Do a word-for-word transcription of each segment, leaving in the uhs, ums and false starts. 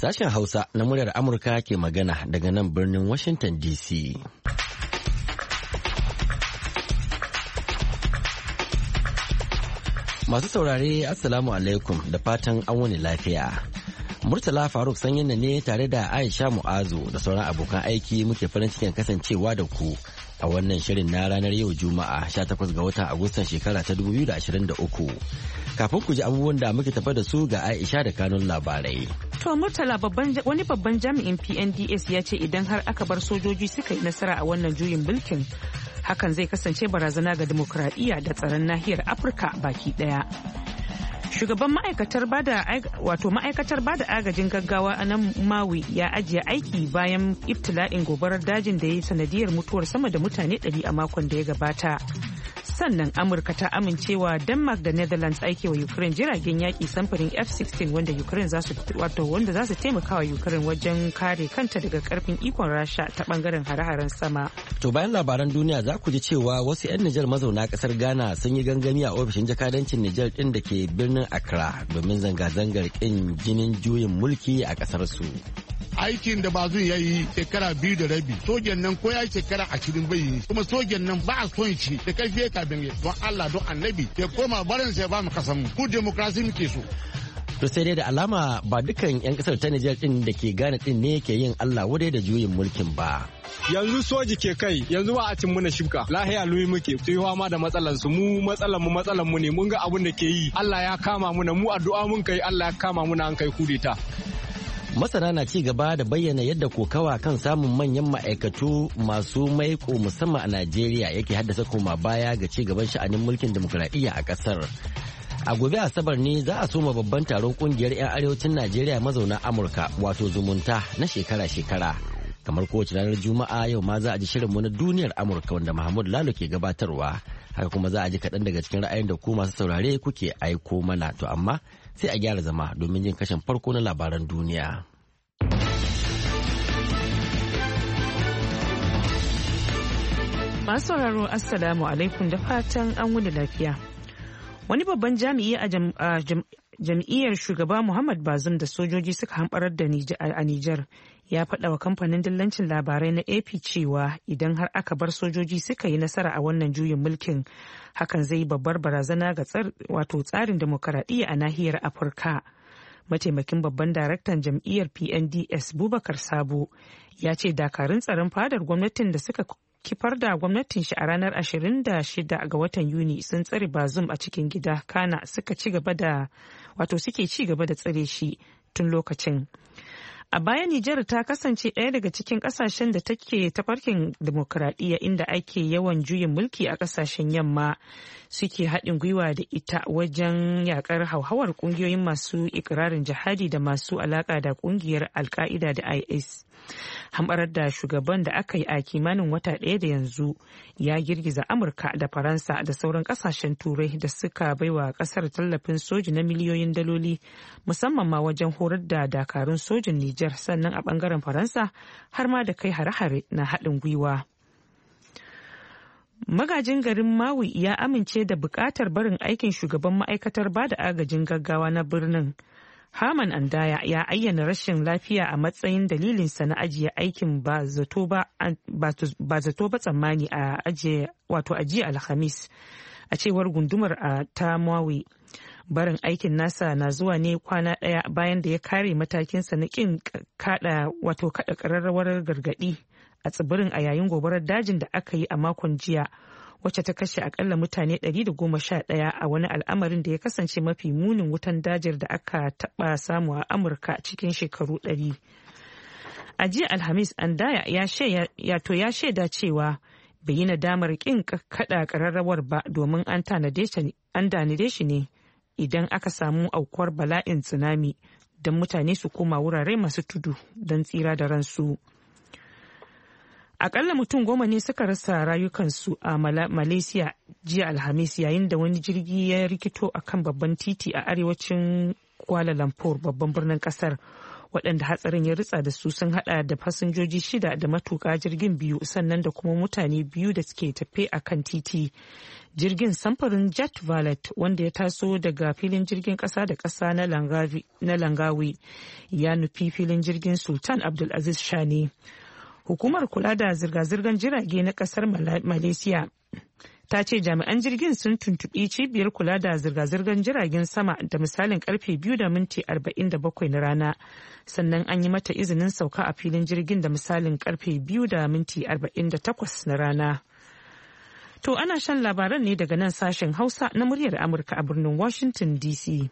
Sashen Hausa na muryar Amurka ke magana daga nan birnin Washington D C. Masu saurare Assalamu alaikum da fatan an wani lafiya. Murtala Faruk Sanyin ne tare da Aisha Mu'azu da sauran abokan aiki muke farin cikin kasancewa da ku a wannan shirin na ranar yau Juma'a sha takwas ga watan Agustan shekara ta dubu biyu da ashirin da uku. Kafin ku ji abubuwan da muke tafa da su ga Aisha da kanun labarai. To Murtala wani babban jami'in P N D S ya ce idan har aka bar sojoji suka yi nasara a wannan juyin mulkin hakan zai kasance barazana ga dimokuraɗiyya da tsaron nahiyar Afirka baki ɗaya. Shugaban ma'aikatar bada wato ma'aikatar bada agajin gaggawa a nan Maui ya ajiye aiki bayan ibtila'in gobarar dajin da ya yi sanadiyar mutuwar sama da mutane ɗari a makon da ya gabata. Sannan Amurka ta amincewa Denmark da Netherlands aike wa Ukraine jiragen yaƙi samfurin F sixteen wanda Ukraine za su wato wanda za su taimaka wa Ukraine wajen kare kanta daga karfin ikon Rasha ta bangaren hare-haren sama. To bayan labaran duniya za ku ji cewa wasu 'yan Nijar mazauna kasar Ghana sun yi gangami a ofishin jakadancin Nijar din da ke birnin Accra domin zanga-zangar kin jinin juyin mulki a kasar su. Aikin da bazun ya yi shekara biyu da rabi sojan nan ko ya shekara ashirin bai yi kuma sojan nan ba a son shi da karfi kafin ya don Allah don annabi ya koma barin sai ba mu kasan mu ku demokrasi muke so. To sai dai da alama ba dukan 'yan kasar ta Nijar din da ke Ghana din ne ke yin Allah wadai da juyin mulkin ba. Yanzu soji ke kai yanzu ba a cin muna shibka lahiya luyi muke tsayuwa ma da matsalan su mu matsalan mu matsalan mu ne mun ga abin da ke yi Allah ya kama muna mu addu'a mun kai Allah ya kama muna an kai kudeta. Masana na ci gaba da bayyana yadda kokawa kan samun manyan ma'aikatu masu maiko musamman a Najeriya yake haddasa koma baya ga ci gaban sha'anin mulkin demokuraɗiyya a ƙasar. A gobe Asabar ne za a soma babban taron kungiyar 'yan arewacin Najeriya mazauna Amurka wato zumunta na shekara-shekara. Kamar kowace ranar Juma'a yau ma za a ji shirinmu na duniyar Amurka wanda Mahmud Lalo ke gabatarwa. Haka kuma za a ji kaɗan daga cikin ra'ayin da ku masu saurare kuke aiko mana to amma sai a gyara zama domin jin kashin farko na labaran duniya. Masu sauraro Assalamu alaikum da fatan an wuni lafiya. Wani babban jami'i a jam'iyyar shugaba Muhammad Bazoum da sojoji suka hamɓarar da a Nijar ya faɗa wa kamfanin dillancin labarai na A P cewa idan har aka bar sojoji suka yi nasara a wannan juyin mulkin hakan zai babbar barazana ga wato tsarin demokaradiyya a nahiyar Afirka. Mataimakin babban daraktan jam'iyyar P N D S Bubakar Sabo ya ce dakarun tsaron fadar gwamnatin da suka kifar da gwamnatin shi a ranar ashirin da shida ga watan Yuni sun tsare Bazoum a cikin gida kana suka ci gaba da wato suke ci gaba da tsare shi tun lokacin. A baya Nijar ta kasance ɗaya daga cikin ƙasashen da take tafarkin demokuraɗiyya inda ake yawan juyin mulki a ƙasashen yamma suke haɗin gwiwa da ita wajen yakar hauhawar ƙungiyoyin masu ikirarin jihadi da masu alaƙa da ƙungiyar Al-Qaida da I S. Hamɓarar da shugaban da aka yi a kimanin wata ɗaya da yanzu ya girgiza Amurka da Faransa da sauran ƙasashen Turai da suka baiwa ƙasar tallafin soji na miliyoyin daloli musamman ma wajen horar da dakarun sojin Nijar sannan a ɓangaren Faransa har ma da kai hare-hare na haɗin gwiwa. Magajin garin Maui ya amince da buƙatar barin aikin shugaban ma'aikatar bada agajin gaggawa na birnin. Haman Andaya ya ayyana rashin lafiya a matsayin dalilinsa na ajiye aikin ba zato ba tsammani a ajiye wato ajiye Alhamis a cewar gundumar a ta Maui. Barin aikin nasa na zuwa ne kwana ɗaya bayan da ya kare matakinsa na kin kada wato kada ƙararrawar gargaɗi a tsibirin a yayin gobarar dajin da aka yi a makon jiya wacce ta kashe akalla mutane ɗari da goma sha ɗaya a wani al'amarin da ya kasance mafi munin wutan dajir da aka taɓa samu a Amurka cikin shekaru ɗari. A jiya Alhamis Andaya ya to ya shaida cewa bai yi nadamar ƙin kaɗa ƙararrawar ba domin an tanade shi ne idan aka samu aukuwar bala'in tsunami don mutane su koma wurare masu tudu don tsira da ransu. Akalla mutum goma ne suka rasa rayukansu a Malaysia jiya Alhamis yayin da wani jirgi ya rikito a kan babban titi a arewacin Kuala Lumpur babban birnin kasar waɗanda hatsarin ya ritsa da su sun hada da fasinjoji shida da matuƙa jirgin biyu sannan da kuma mutane biyu da suke tafe a kan titi. Jirgin samfurin jet valet wanda ya taso daga filin jirgin ƙasa da ƙasa na Langawi ya nufi filin jirgin Sultan Abdulaziz Shani. Hukumar kula da zirga-zirgar jirage na ƙasar Malaysia ta ce jami'an jirgin sun tuntuɓi cibiyar kula da zirga-zirgar jiragen sama da misalin karfe biyu da minti arba'in da bakwai na rana, sannan an yi mata izinin sauka a filin jirgin da misalin karfe biyu da minti arba'in da takwas na rana. To ana shan labaran ne daga nan sashen Hausa na muryar Amurka a birnin Washington D C.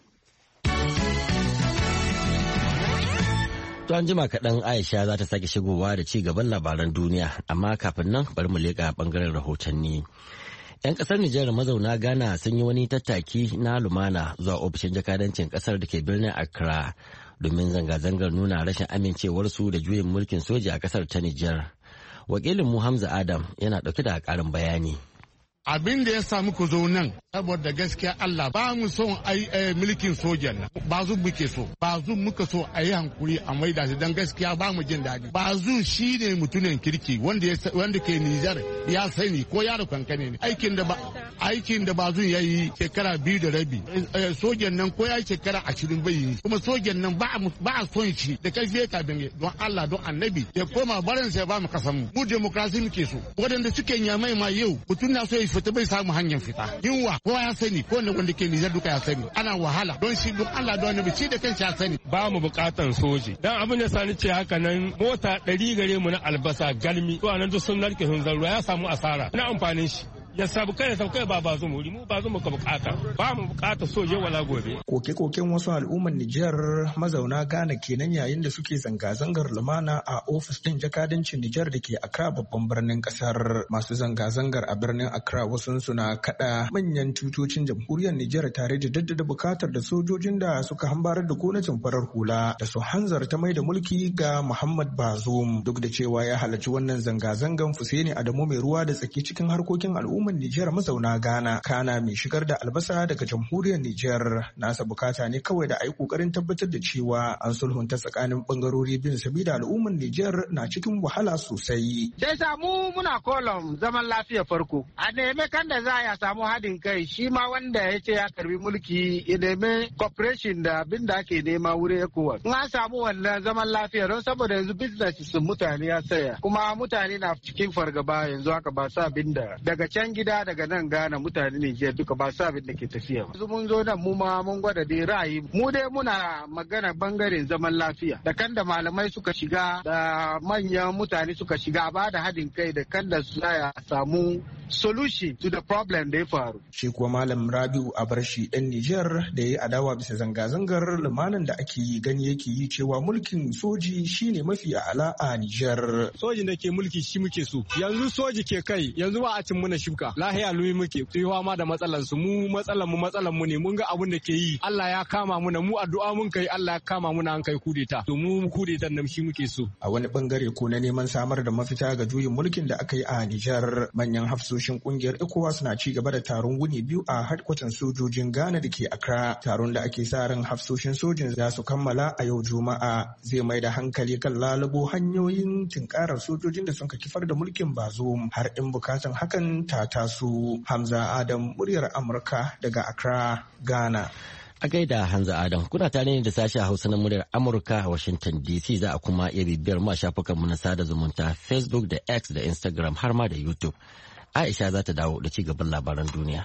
To an jima kaɗan Aisha za ta sake shigowa da ci gaban labaran duniya, amma kafin nan bari mu leƙa ɓangaren rahotanni. 'Yan ƙasar Nijar mazauna Ghana sun yi wani tattaki na lumana zuwa ofishin jakadancin ƙasar da ke birnin Accra domin zanga-zangar nuna rashin amincewarsu da juyin mulkin soja a ƙasar ta Nijar. Wakilin mu Hamza Adam yana ɗauke da ƙarin bayani. Abin da ya samu ku zo nan saboda gaskiya Allah ba mu son ai mulkin sojan nan ba zu muke so ba zu muka so a yi hankuri a maida shi dan gaskiya ba mu jin daɗi ba zu shi ne mutumin kirki wanda wanda ke Nijar ya sani ko yaro kankane ne aikin da ba aikin da ba zu yayi shekara biyu da rabi sojan nan ko ya shekara ashirin bai yi kuma sojan nan ba ba son shi da kai ka binge don Allah don annabi ya koma barin sai ba mu kasan mu mu demokrasi muke so wadanda suke nyamai ma yau mutun na so ya fita bai samu hanyar fita yunwa kowa ya sani ko wanda wanda ke Nijar duka ya sani ana wahala don shi don Allah don annabi shi da kanshi ya sani ba mu bukatan soji dan abin da sani ce haka nan mota ɗari gare mu na albasa galmi to anan duk sun narke sun zarura ya samu asara ina amfanin shi ya sabu kai da kai ba ba zu muri mu ba zu muka bukata ba mu bukata soje wala gobe koke-koken wasu al'umman Nijar mazauna Ghana kenan yayin da suke zanga-zangar lumana a ofis din jakadancin Nijar da ke Accra babban birnin kasar. Masu zanga-zangar a birnin Accra wasu suna kada manyan tutocin jamhuriyar Nijar tare da daddada bukatar da sojojin da suka hambarar da gwamnatin farar hula da su hanzarta mai da mulki ga Muhammad Bazoum. Duk da cewa ya halarci wannan zanga-zangan, Fuseni Adamu mai ruwa da tsaki cikin harkokin al'umma Nijar mazauna Ghana kana mai shigar da albasa daga jamhuriyar Nijar nasa bukata ne kawai da a yi kokarin tabbatar da cewa an sulhunta tsakanin bangarori bin sabida al'ummar Nijar na cikin wahala sosai. Sai samu muna kolon zaman lafiya farko a neme kan da za a samu haɗin kai shi ma wanda ya ce ya karbi mulki ya neme cooperation da abin da ake nema wuri ECOWAS. In an samu wannan zaman lafiya don saboda yanzu business sun mutane ya tsaya kuma mutane na cikin fargaba yanzu haka ba sa abin da daga can gida daga nan Ghana mutane Nijar duka ba sa abin da ke tafiya ba. Mun zo nan mu ma mun gwada dai ra'ayi mu dai muna magana bangaren zaman lafiya da kan da malamai suka shiga da manyan mutane suka shiga ba da haɗin kai da kan da su ya samu solution to the problem da ya faru. Shi kuwa Malam Rabiu Abarshi ɗan Nijar da ya yi adawa bisa zanga-zangar lumanan da ake yi gani yake yi cewa mulkin soji shine mafi a'ala a Nijar. Sojin da ke mulki shi muke so. Yanzu soji ke kai yanzu ba a cin muna shuka. Lahiya luyi muke tuyiwa ma da matsalan su mu matsalan mu matsalan mu ne mun ga abun da ke yi. Allah ya kama muna mu addu'a mun kai Allah ya kama muna an kai kudeta. To mu kudetan nan shi muke so. A wani bangare ko na neman samar da mafita ga juyin mulkin da aka yi a Nijar, manyan hafsoshin kungiyar ECOWAS na ci gaba da taron wuni biyu a hadkwatan sojojin Ghana da ke Accra. Taron da ake sa ran hafsoshin sojin za su kammala a yau Juma'a zai mai da hankali kan lalubo hanyoyin tinkarar sojojin da sun ka kifar da mulkin Bazoum har in bukatan hakan ta taso. Hamza Adam, muryar Amurka daga Accra, Ghana. A gaida Hamza Adam, kuna tare ne da sashen Hausa na muryar Amurka a Washington D C. Za a kuma iya bibiyar mu a shafukanmu na sada zumunta Facebook da X da Instagram har ma da YouTube. Aisha za ta dawo da ci gaban labaran duniya.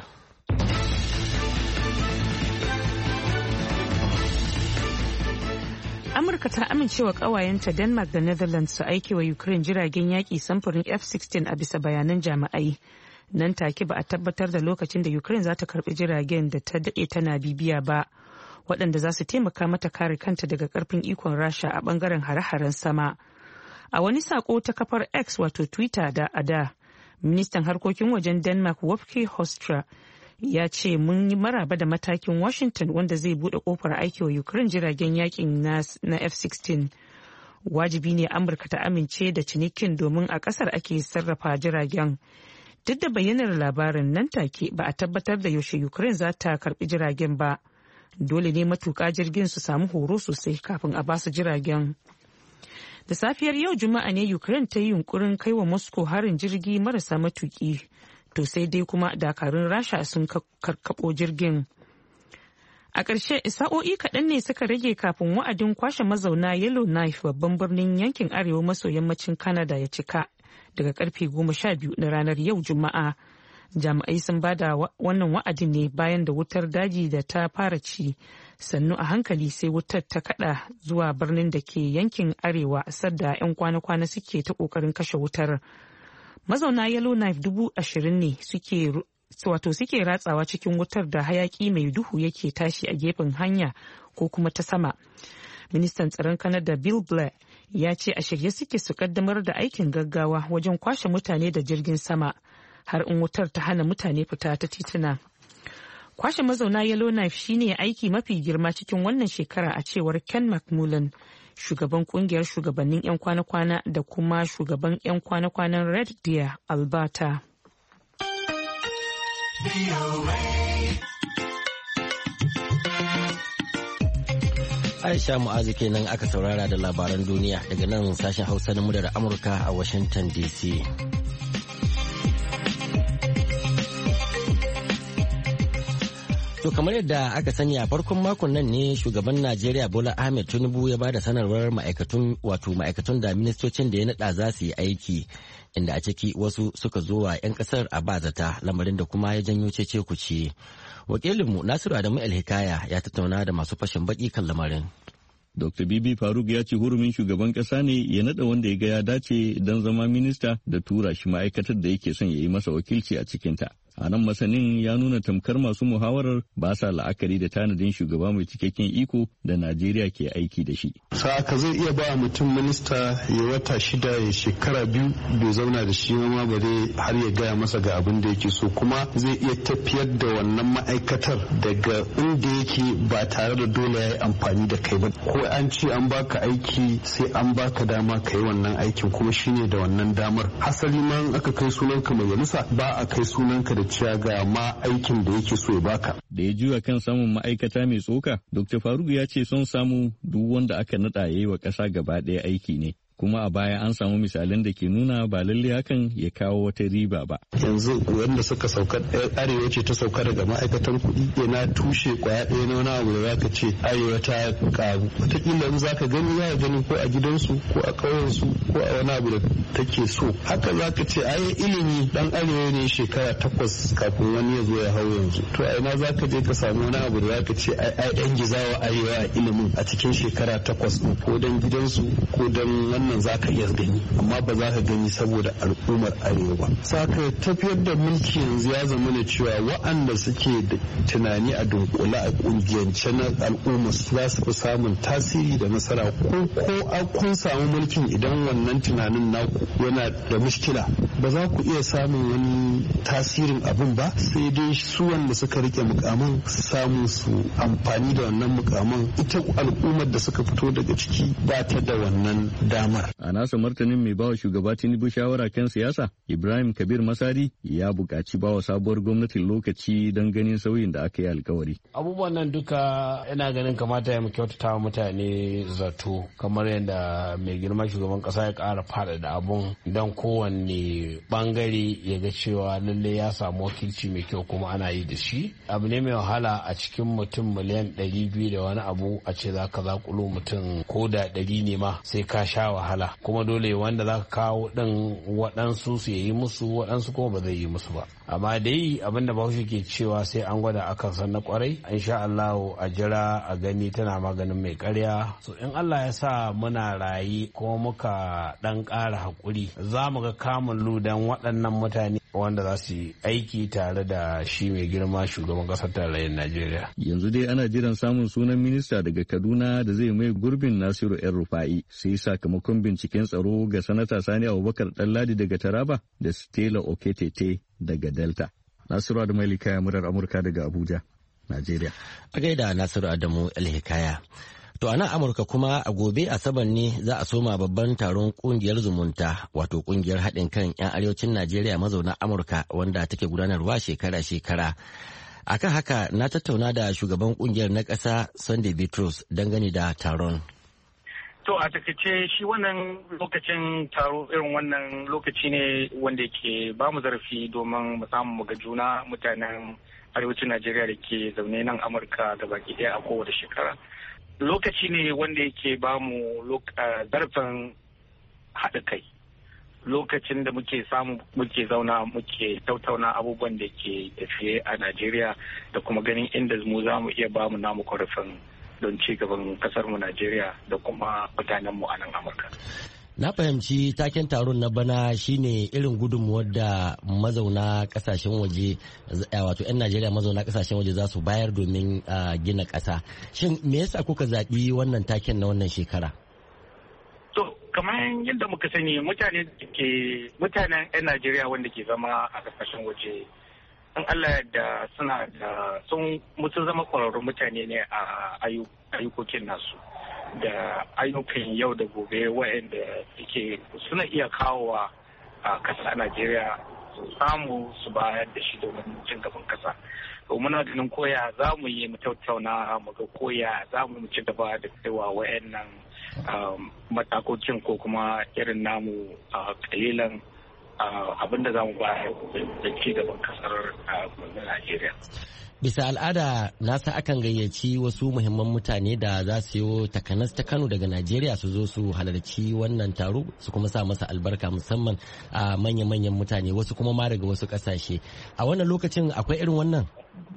Amurka ta amincewa kawayenta Denmark da Netherlands su aiki wa Ukraine jiragen yaƙi samfurin F sixteen a bisa bayanan jami'ai. Nan take ba a tabbatar da lokacin da Ukraine za ta karbi jiragen da ta daɗe tana bibiya ba, waɗanda za su taimaka mata kare kanta daga ƙarfin ikon Rasha a ɓangaren hare-haren sama. A wani sako ta kafar X wato Twitter da a da, ministan harkokin wajen Denmark Wofke Hostra ya ce mun yi maraba da matakin Washington wanda zai bude kofar aiki wa Ukraine jiragen yakin na F sixteen. Wajibi ne Amurka ta amince da cinikin domin a kasar ake sarrafa jiragen. Duk da bayyanar labarin nan take ba a tabbatar da yaushe Ukraine za ta karbi jiragen ba. dole ne matuƙa jirgin su samu horo sosai kafin a basu jiragen. Da safiyar yau Juma'a ne Ukraine ta yi yunkurin kai wa Moscow harin jirgi marasa matuƙi, to sai dai kuma dakarun Rasha sun karkaɓo jirgin. A ƙarshe sa'o'i kaɗan ne suka rage kafin wa'adin kwashe mazauna Yellowknife babban birnin yankin arewa maso yammacin Canada ya cika daga karfe goma sha biyu na ranar yau Juma'a. Jami'ai sun bada wannan wa'adin ne bayan da wutar daji da ta fara ci sannu a hankali sai wutar ta kada zuwa birnin da ke yankin arewa sadda 'yan kwana-kwana suke ta kokarin kashe wutar. Mazauna Yellowknife dubu ashirin ne suke wato suke ratsawa cikin wutar da hayaki mai duhu yake tashi a gefen hanya ko kuma ta sama. Ministan tsaron Canada Bill Blair ya ce a shirye suke su kaddamar da aikin gaggawa wajen kwashe mutane da jirgin sama har in wutar ta hana mutane fita ta tituna. Kwashe mazauna Yellowknife shine aiki mafi girma cikin wannan shekara a cewar Ken McMullen, shugaban kungiyar shugabannin 'yan kwana-kwana da kuma shugaban 'yan kwana-kwanan Red Deer, Alberta. Aisha Mu'azu kenan aka saurara da labaran duniya daga nan sashen Hausa na muryar Amurka a Washington D C. To kamar yadda aka sani a farkon makon nan ne shugaban Najeriya Bola Ahmed Tinubu ya bada sanarwar ma'aikatun wato ma'aikatun da ministocin da ya nada za su yi aiki, inda a ciki wasu suka zo wa 'yan kasar a bazata, lamarin da kuma ya janyo cece kuce. Wakilinmu Nasiru Adamu El-Hikaya ya tattauna da masu fashin baki kan lamarin. Dokta Bibi Faruk ya ce hurumin shugaban kasa ne ya nada wanda ya ga ya dace don zama minista da tura shi ma'aikatar da yake son ya yi masa wakilci a cikinta. A nan masanin ya nuna tamkar masu muhawarar ba sa la'akari da tanadin shugaba mai cikakken iko da Najeriya ke aiki da shi. Sa'aka zai iya ba mutum minista ya wata shida ya shekara biyu bai zauna da shi ma bare har ya gaya masa ga abin da yake so, kuma zai iya tafiyar da wannan ma'aikatar daga inda yake ba tare da dole ya yi amfani da kai ba. Ko an ce an baka aiki sai an baka dama ka yi wannan aikin, kuma shine da wannan damar. Hasali ma aka kai sunanka majalisa ba a kai sunanka da cewa ga ma aikin da yake so ya baka. Da ya juya kan samun ma'aikata mai tsoka, Dokta Faruk ya ce son samu duk wanda aka naɗa ya yi wa ƙasa gaba ɗaya aiki ne. Kuma a baya an samu misalan da ke nuna ba lalle hakan ya kawo wata riba ba. Yanzu wanda suka sauka arewa ce ta sauka daga ma'aikatan kuɗi yana tushe kwaya ɗaya na wani abu da zaka ce arewa ta karu. Wataƙila in zaka gani za ka gani ko a gidansu ko a ƙauyensu ko a wani abu da take so. Haka zaka ce ai ilimi dan arewa ne shekara takwas kafin wani ya zo ya hau yanzu. To a ina zaka je ka samu wani abu da zaka ce ai ai ɗan gizawa arewa a ilimin a cikin shekara takwas ko dan gidansu ko dan wannan za ka iya gani, amma ba za ka gani saboda al'ummar arewa ba. Saka tafiyar da mulki yanzu ya zama ne cewa wa'anda suke da tunani a dunkule a kungiyance na al'umma su za su fi samun tasiri da nasara, ko ko kun samu mulkin idan wannan tunanin naku yana da mushkila ba za ku iya samun wani tasirin abin ba, sai dai su wanda suka rike mukaman su samu su amfani da wannan mukaman. Ita al'ummar da suka fito daga ciki ba ta da wannan dama. A nasa martanin mai bawa shugaba Tinubu shawara kan siyasa, Ibrahim Kabir Masari ya buƙaci bawa sabuwar gwamnatin lokaci don ganin sauyin da aka yi alkawari. Abubuwan nan duka ina ganin kamata ya mu kyautata wa mutane zato, kamar yadda mai girma shugaban ƙasa ya ƙara faɗaɗa abun don kowanne ɓangare ya ga cewa lalle ya samu wakilci mai kyau kuma ana yi da shi. Abu ne mai wahala a cikin mutum miliyan ɗari biyu da wani abu a ce za ka zaƙulo mutum ko da ɗari ne ma sai ka sha wahala, kuma dole wanda za ka kawo ɗin waɗansu su yi musu waɗansu kuma ba zai yi musu ba. Amma dai abinda bahaushe ke cewa sai an gwada akan san na kwarai, insha Allah a jira a gani tana maganin mai karya. So in Allah ya sa muna rayi kuma muka ɗan ƙara haƙuri, za mu ga kamun ludan waɗannan mutane wanda za su yi aiki tare da shi mai girma shugaban ƙasar tarayyar Najeriya. Yanzu dai ana jiran samun sunan minista daga Kaduna da zai mai gurbin Nasiru ‘yan Rufa'i, sai sakamakon binciken tsaro ga sanata Sani Abubakar Ɗanladi daga Taraba da Stella Oketete daga Delta. Nasiru Adamu El-Hikaya, murar Amurka daga Abuja, Najeriya. A gaida Nasiru Adamu El-Hikaya. To a nan Amurka kuma a gobe Asabar ne za a soma babban taron kungiyar zumunta, wato kungiyar haɗin kan 'yan arewacin Najeriya mazauna Amurka wanda take gudanarwa shekara-shekara. Akan haka na tattauna da shugaban kungiyar na ƙasa Sunday Bitrus dangane da taron. To a takaice shi wannan lokacin taro irin wannan lokaci ne wanda ke ba mu zarafi domin mu samu mu ga juna mutanen arewacin Najeriya da ke zaune nan Amurka da baki ɗaya a kowace shekara. Lokaci ne wanda yake ba mu zarafin haɗa kai. Lokacin da muke samu muke zauna muke tattauna abubuwan da ke tafiye a Najeriya da kuma ganin inda mu za mu iya ba mu namu korafin don ci gaban kasar mu Najeriya da kuma mutanen mu a nan Amurka. Na fahimci taken taron na bana shine irin gudunmuwar da mazauna kasashen waje wato 'yan Najeriya mazauna kasashen waje za su bayar domin gina ƙasa. Shin me yasa kuka zaɓi wannan taken na wannan shekara? To kamar yadda muka sani mutane ke mutanen 'yan Najeriya wanda ke zama a kasashen waje in Allah da suna da sun mutum zama kwararrun mutane ne a ayyukokin nasu da ayyukan yau da gobe waɗanda suke suna iya kawowa a ƙasa Najeriya su samu su bayar da shi domin cin gaban ƙasa. To muna ganin koya za mu yi mu tattauna mu ga koya za mu ci gaba da cewa waɗannan matakokin ko kuma irin namu kalilan abin da za mu bayar da ci gaban kasar Najeriya. Bisa al'ada nasa akan gayyaci wasu muhimman mutane da za su yi takanas ta Kano daga Najeriya su zo su halarci wannan taro su kuma sa masa albarka musamman a manya-manyan mutane wasu kuma ma daga wasu kasashe. A wannan lokacin akwai irin wannan?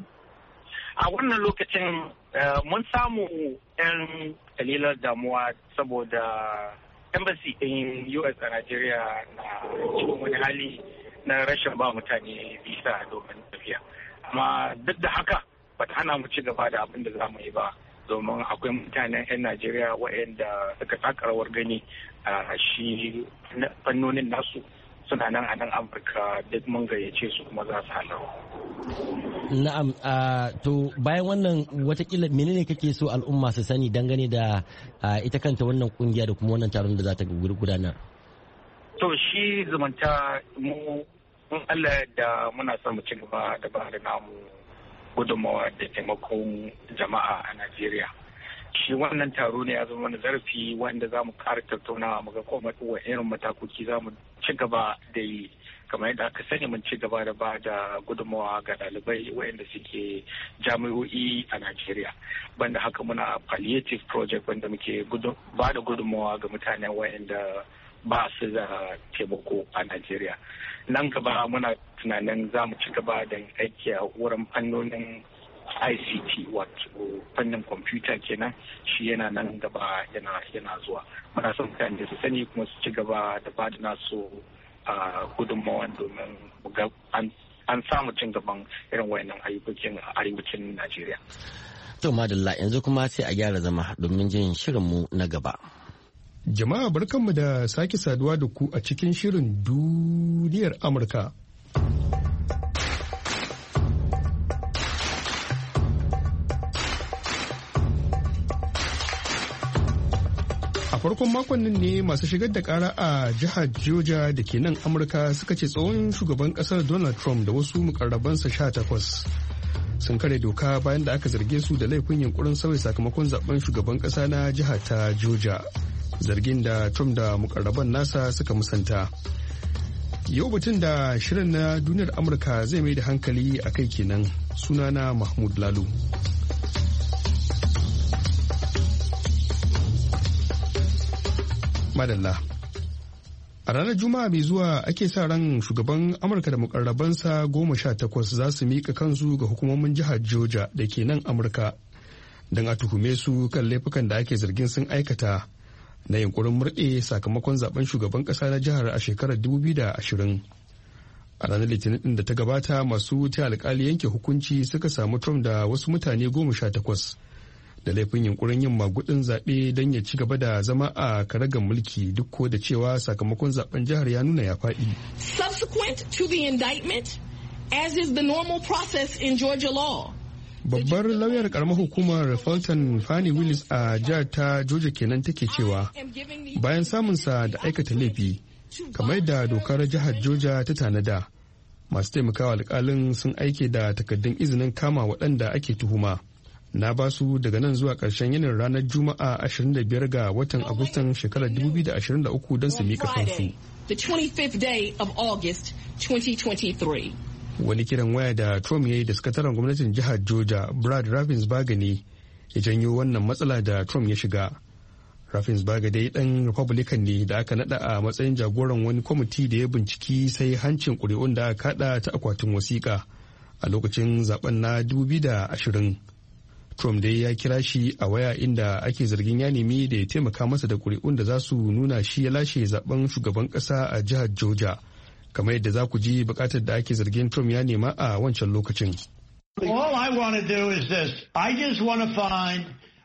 A wannan lokacin mun samu 'yan kalilar damuwa saboda embassy ɗin U S a Najeriya na cikin wani hali na rashin ba mutane visa domin tafiya. Amma duk da haka ba ta hana mu ci gaba da abin da za mu yi ba domin akwai mutanen 'yan Najeriya waɗanda suka taka rawar gani a shi fannonin nasu suna nan a nan Amurka duk mun gayyace su kuma za su halarwa. Na'am, to bayan wannan watakila menene kake so al'umma su sani dangane da ita kanta wannan kungiya da kuma wannan taron da za ta gudanar? To shi zumunta mu in Allah da muna son mu ci gaba da ba da namu gudunmawa da taimakon jama'a a Najeriya. Shi wannan taro ne ya zama wani zarafi wanda za mu ƙara tattaunawa mu ga kuma irin matakoki za mu ci gaba da yi. Kamar yadda aka sani mun ci gaba da ba da gudunmawa ga ɗalibai waɗanda suke jami'o'i a Najeriya. Banda haka muna palliative project wanda muke ba da gudunmawa ga mutanen waɗanda ba su da taimako a Najeriya. Nan gaba muna tunanin za mu ci gaba da aiki a wurin fannonin I C T wato fannin kwamfuta kenan shi yana nan gaba yana yana zuwa. Muna son mutane su sani kuma su ci gaba da ba da nasu a gudunmawan domin an samu cin gaban irin wayannan ayyukokin a arewacin Najeriya. To madalla yanzu kuma sai a gyara zama domin jin shirinmu na gaba. Jama'a barkanmu da sake saduwa da ku a cikin shirin duniyar Amurka. A farkon makon nan ne masu shigar da kara a jihar Georgia da ke nan Amurka suka ce tsohon shugaban kasar Donald Trump da wasu mukarrabansa sha takwas sun kare doka bayan da aka zarge su da laifin yunkurin sauya sakamakon zaben shugaban kasa na jihar ta Georgia. Zargin da Trump da mukarraban nasa suka musanta. Yau batun da shirin na duniyar Amurka zai mai da hankali a kai kenan. Sunana Mahmud Lalu. Madalla. A ranar Juma'a mai zuwa ake sa ran shugaban Amurka da mukarrabansa goma sha takwas za su miƙa kansu ga hukumomin jihar Georgia da ke nan Amurka don a tuhume su kan laifukan da ake zargin sun aikata na yunkurin murɗe sakamakon zaben shugaban ƙasa na jihar a shekarar dubu biyu da ashirin. A ranar Litinin ɗin da ta gabata masu ta alƙali yanke hukunci suka samu Trump da wasu mutane goma sha takwas da laifin yunkurin yin magudin zaɓe don ya ci gaba da zama a karagar mulki duk ko da cewa sakamakon zaben jihar ya nuna ya faɗi. Subsequent to the indictment, as is the normal process in Georgia law. Babbar lauyar karamar hukumar Fulton Fannie Willis a jihar ta Georgia kenan take cewa bayan samunsa da aikata laifi kamar da dokar jihar Georgia ta tanada masu taimakawa alkalin sun aike da takaddun izinin kama waɗanda ake tuhuma. Na ba su daga nan zuwa ƙarshen yinin ranar Juma'a ashirin da biyar ga watan Agustan shekarar dubu biyu da ashirin da uku don su miƙa kansu. Wani kiran waya da Trump ya yi da sakataren gwamnatin jihar Georgia Brad Raffensperger ne ya janyo wannan matsala da Trump ya shiga. Raffensperger dai ɗan Republican ne da aka naɗa a matsayin jagoran wani kwamiti da ya binciki sai hancin ƙuri'un da aka kaɗa ta akwatin wasiƙa a lokacin zaben na dubu biyu da ashirin. Trump dai ya kira shi a waya inda ake zargin ya nemi da ya taimaka masa da ƙuri'un da za su nuna shi ya lashe zaben shugaban ƙasa a jihar Georgia, kamar yadda za ku ji buƙatar da ake zargin Trump ya nema a wancan lokacin. All I want to do is this. I just want to find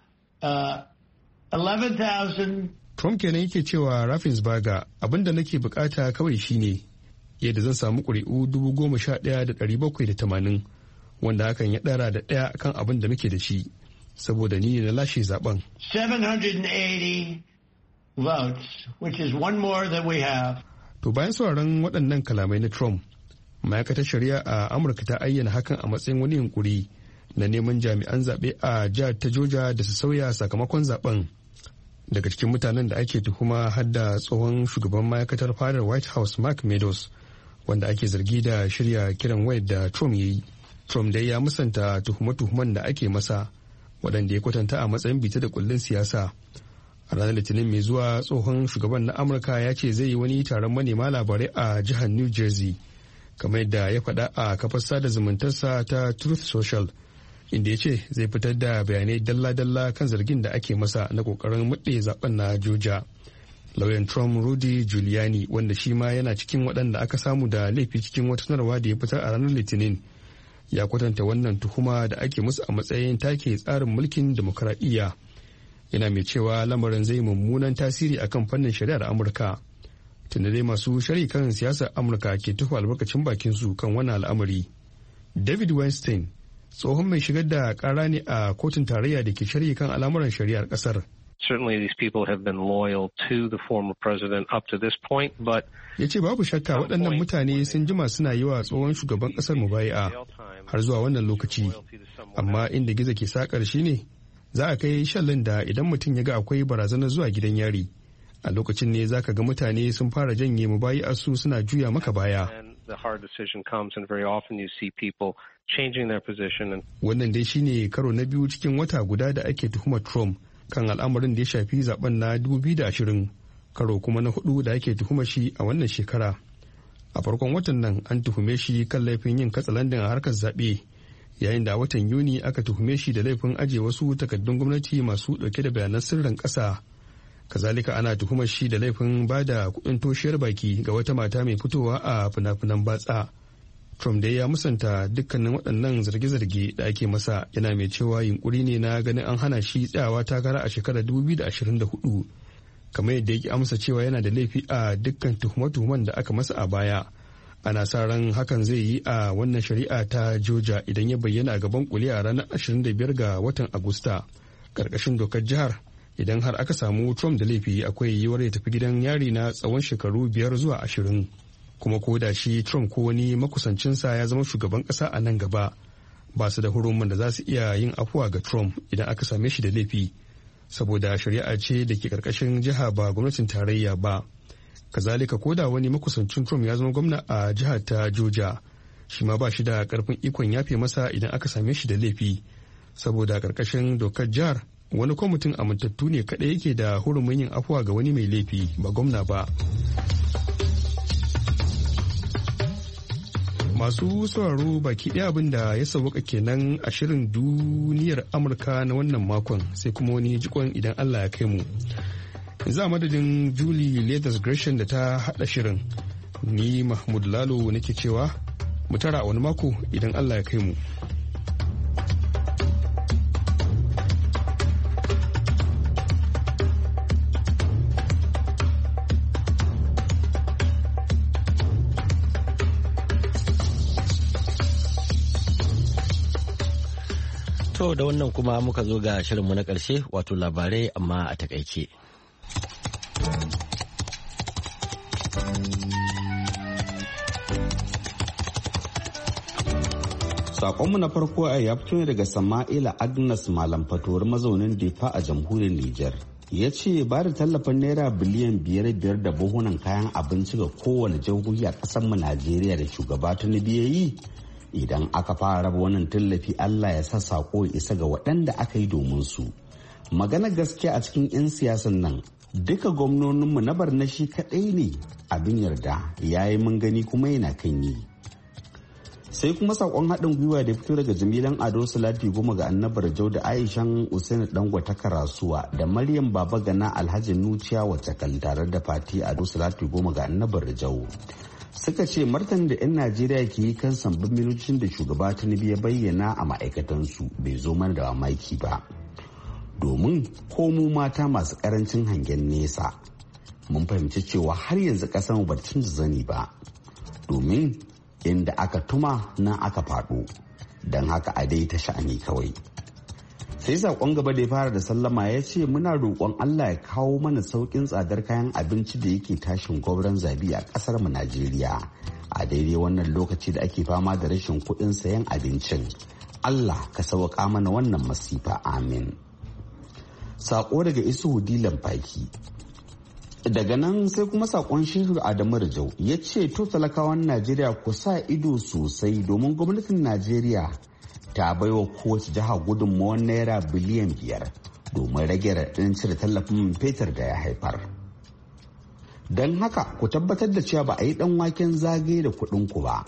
uh, eleven thousand. Trump kenan yake cewa Raffensperger abinda nake bukata kawai shine yadda zan samu ƙuri'u dubu goma sha ɗaya da ɗari bakwai da tamanin. Wanda hakan ya ɗara da ɗaya kan abin da muke da shi saboda ni na lashe zaben. seven hundred eighty votes, which is one more than we have. To bayan sauraron waɗannan kalamai na Trump, ma'aikatar shari'a a Amurka ta ayyana hakan a matsayin wani yunkuri na neman jami'an zaɓe a jihar ta Georgia da su sauya sakamakon zaben. Daga cikin mutanen da ake tuhuma har da tsohon shugaban ma'aikatar fadar White House Mark Meadows, wanda ake zargi da shirya kiran wayar da Trump ya yi. Trump dai ya musanta tuhume-tuhumen da ake masa waɗanda ya kwatanta a matsayin bita da kullun siyasa. A ranar Litinin mai zuwa tsohon shugaban na Amurka ya ce zai yi wani taron manema labarai a jihar New Jersey, kamar yadda ya faɗa a kafar sada zumuntarsa ta Truth Social, inda ya ce zai fitar da bayanai dalla-dalla kan zargin da ake masa na ƙoƙarin muɗe zaben na Georgia. Lauyan Trump Rudy Giuliani, wanda shi ma yana cikin waɗanda aka samu da laifi cikin wata sanarwa da ya fitar a ranar Litinin, ya kwatanta wannan tuhuma da ake musu a matsayin take tsarin mulkin demokaradiyya. Yana mai cewa lamarin zai mummunan tasiri akan fannin shari'ar Amurka. Tunda dai masu shari kan siyasar Amurka ke tufa albarkacin bakin su kan wannan al'amari. David Weinstein, tsohon mai shigar da kara ne a kotun tarayya da ke shari'a kan al'amuran shari'ar kasar. Certainly these people have been loyal to the former president up to this point, but ya ce babu shakka waɗannan mutane sun jima suna yi wa tsohon shugaban ƙasar mubaya'a har zuwa wannan lokaci, amma inda gizo ke sakar shi ne za a kai shallin da idan mutum ya ga akwai barazanar zuwa gidan yari, a lokacin ne za ka ga mutane sun fara janye mubaya'a su suna juya maka baya. Wannan dai shine karo na biyu cikin wata guda da ake tuhumar Trump kan al'amarin da ya shafi zaben na dubu biyu da ashirin, karo kuma na hudu da ake tuhuma shi a wannan shekara. A farkon watan nan an tuhume shi kan laifin yin katsalandin a harkar zaɓe, yayin da a watan Yuni aka tuhume shi da laifin ajiye wasu takaddun gwamnati masu ɗauke da bayanan sirrin ƙasa. Kazalika ana tuhumar shi da laifin ba da kuɗin toshiyar baki ga wata mata mai fitowa a fina-finan batsa. Trump dai ya musanta dukkanin waɗannan zarge-zarge da ake masa, yana mai cewa yunkuri ne na ganin an hana shi tsayawa takara a shekarar dubu biyu da ashirin da hudu, kamar yadda yake amsa cewa yana da laifi a dukkan tuhume-tuhumen da aka masa a baya. Ana sa ran hakan zai yi a wannan shari'a ta Georgia idan ya bayyana a gaban kuliya a ranar ashirin da biyar ga watan Agusta. Karkashin dokar jihar, idan har aka samu Trump da laifi akwai yiwuwar ya tafi gidan yari na tsawon shekaru biyar zuwa ashirin. Kuma ko da shi Trump ko wani makusancinsa ya zama shugaban ƙasa a nan gaba, ba su da hurumin da za su iya yin afuwa ga Trump idan aka same shi da laifi, saboda shari'a ce da ke ƙarƙashin jiha ba gwamnatin tarayya ba. Kazalika ko da wani makusancin Trump ya zama gwamna a jihar ta Georgia, shi ma ba shi da ƙarfin ikon yafe masa idan aka same shi da laifi, saboda ƙarƙashin dokar jihar wani kwamitin amintattu ne kaɗai yake da hurumin yin afuwa ga wani mai laifi, ba gwamna ba. Masu sauraro baki ɗaya abin da ya sauwaka kenan a shirin duniyar Amurka na wannan makon, sai kuma wani jikon idan Allah ya kai mu. Za madadin Julie Leathers Gresham da ta haɗa shirin, ni Mahmud Lalo nake cewa mu tara a wani mako idan Allah ya kai mu. To da wannan kuma muka zo ga shirinmu na ƙarshe, wato labarai amma a takaice. Sakonmu na farko a ya fito ne daga Sama'ila Agnes Malam Fatori mazaunin Defa a jamhuriyar Nijar. Ya ce ba da tallafin naira biliyan biyar biyar da buhunan kayan abinci ga kowane jihohi a ƙasar mu Najeriya da shugaba Tinubu ya yi. Idan aka fara raba wannan tallafi Allah ya sa sako ya isa ga waɗanda aka yi domin su. Magana gaskiya a cikin 'yan siyasan nan duka gwamnoninmu na Barna shi kaɗai ne abin yarda ya yi mun gani kuma yana kan yi. Sai kuma sakon haɗin gwiwa da fito daga jamilan Ado Salati goma ga Annabar Jau da Aishan Usaini Dangwata Karasuwa da Maryam Baba Gana Alhaji Nuciya wacce kan tare da Fati Ado Salati goma ga Annabar Jau. Suka ce martan da 'yan Najeriya ke yi kan sabbin minocin da shugaba Tinubu ya bayyana a ma'aikatansu bai zo mana da mamaki ba. Domin ko mu mata masu karancin hangen nesa mun fahimci cewa har yanzu ƙasar mu ba ta canza zani ba. Domin inda aka tuma nan aka faɗo don haka a dai ta sha'ani kawai. Sai saƙon gaba da ya fara da sallama ya ce muna roƙon Allah ya kawo mana sauƙin tsadar kayan abinci da yake tashin gwauron zabi a ƙasar mu Najeriya a daidai wannan lokaci da ake fama da rashin kuɗin sayan abincin. Allah ka sauƙa mana wannan masifa, amin. Saƙo daga Isuhu Dilan Faki. Daga nan sai kuma sakon Shehu Adamu Rajau ya ce to talakawan Najeriya ku sa ido sosai domin gwamnatin Najeriya ta baiwa kowace jiha gudunmawar naira biliyan biyar domin rage raɗin cire tallafin man fetur da ya haifar. Don haka ku tabbatar da cewa ba a yi ɗan waken zagaye da kuɗin ku ba.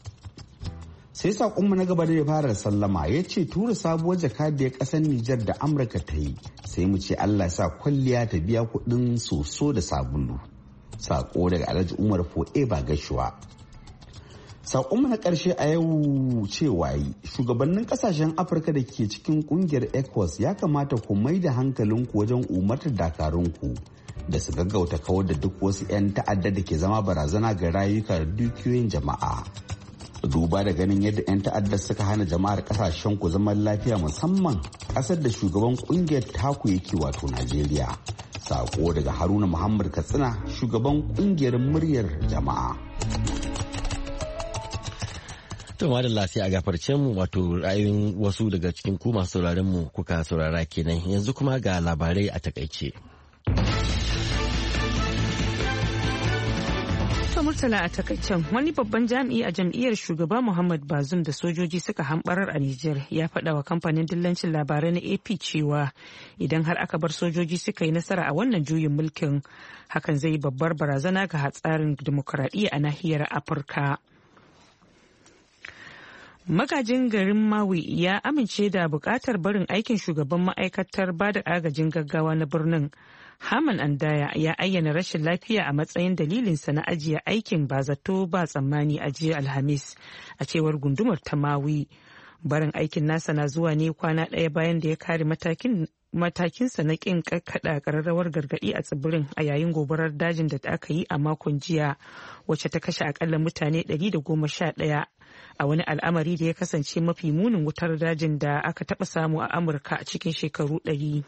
Sai sakonmu na gaba da ya fara sallama ya ce tura sabuwar jakadiyar ƙasar Nijar da Amurka ta yi sai mu ce Allah sa kwalliya ta biya kuɗin soso da sabulu. Sako daga Alhaji Umar Fo'e ba gashuwa. Sakonmu na ƙarshe a yau cewa yi shugabannin ƙasashen Afirka da ke cikin ƙungiyar ECOWAS ya kamata ku mai da hankalinku wajen umartar dakarunku da su gaggauta kawar da duk wasu 'yan ta'adda da ke zama barazana ga rayuka da dukiyoyin jama'a. Duba da ganin yadda 'yan ta'adda suka hana jama'ar kasashen ku zaman lafiya musamman kasar da shugaban kungiyar taku yake wato Najeriya. Sako daga Haruna Muhammad Katsina shugaban kungiyar muryar jama'a. To madalla sai a gafarce mu wato ra'ayoyin wasu daga cikin ku masu sauraron mu kuka saurara kenan yanzu kuma ga labarai a takaice. Murtala a takaicen wani babban jami'i a jam'iyyar shugaba Muhammad Bazoum da sojoji suka hambarar a Nijar ya faɗa wa kamfanin dillancin labarai na A P cewa idan har aka bar sojoji suka yi nasara a wannan juyin mulkin hakan zai yi babbar barazana ga hatsarin dimokuraɗiyya a nahiyar Afirka. Magajin garin Maui ya amince da buƙatar barin aikin shugaban ma'aikatar bada agajin gaggawa na birnin. Haman Andaya ya ayyana rashin lafiya a matsayin dalilinsa na ajiye aikin ba zato ba tsammani a jiya Alhamis a cewar gundumar ta Maui. Barin aikin nasa na zuwa ne kwana ɗaya bayan da ya kare matakin matakinsa na ƙin kakkaɗa ƙararrawar gargaɗi a tsibirin a yayin gobarar dajin da aka yi a makon jiya wacce ta kashe akalla mutane ɗari da goma sha ɗaya a wani al'amari da ya kasance mafi munin wutar dajin da aka taɓa samu a Amurka a cikin shekaru ɗari.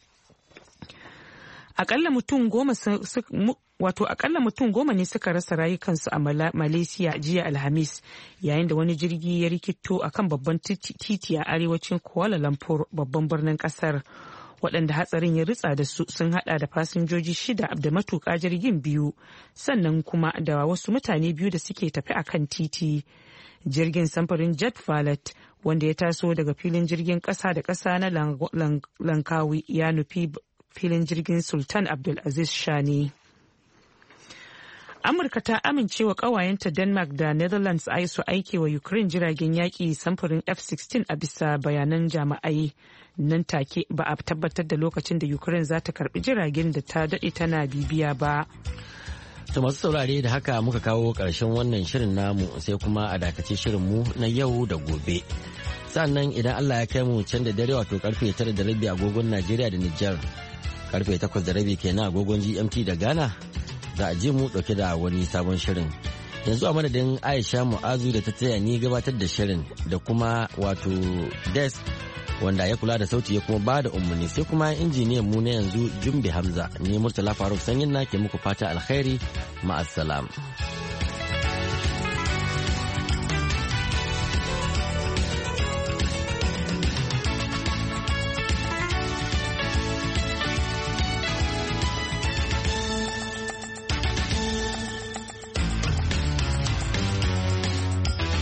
Akalla mutum goma wato akalla mutum goma ne suka rasa rayukansu a Malaysia jiya Alhamis yayin da wani jirgi ya rikito akan babban titi a arewacin Kuala Lumpur babban birnin kasar. Waɗanda hatsarin ya ritsa da su sun hada da fasinjoji shida da matuƙa jirgin biyu sannan kuma da wasu mutane biyu da suke tafi akan titi. Jirgin samfurin Jet Valet wanda ya taso daga filin jirgin ƙasa da ƙasa na Langkawi ya nufi filin jirgin Sultan Abdulaziz Shani. Amurka ta amince wa ƙawayenta Denmark da Netherlands a su aike wa Ukraine jiragen yaƙi samfurin F sixteen a bisa bayanan jami'ai nan take ba a tabbatar da lokacin da Ukraine za ta karbi jiragen da ta daɗe tana bibiya ba. To masu saurare da haka muka kawo ƙarshen wannan shirin namu sai kuma a dakace shirinmu na yau da gobe. Sannan idan Allah ya kai mu can da dare wato karfe tara da rabi agogon Najeriya da Nijar. Karfe takwas da rabi kenan agogon G M T da Ghana za a ji mu dauke da wani sabon shirin. Yanzu a madadin Aisha Mu'azu da ta taya ni gabatar da shirin da kuma wato Des wanda ya kula da sauti ya kuma ba da umarni sai kuma injiniyan mu na yanzu Jumbe Hamza ne Murtala Faruk Sanyin na ke muku fata alkhairi ma'assalam.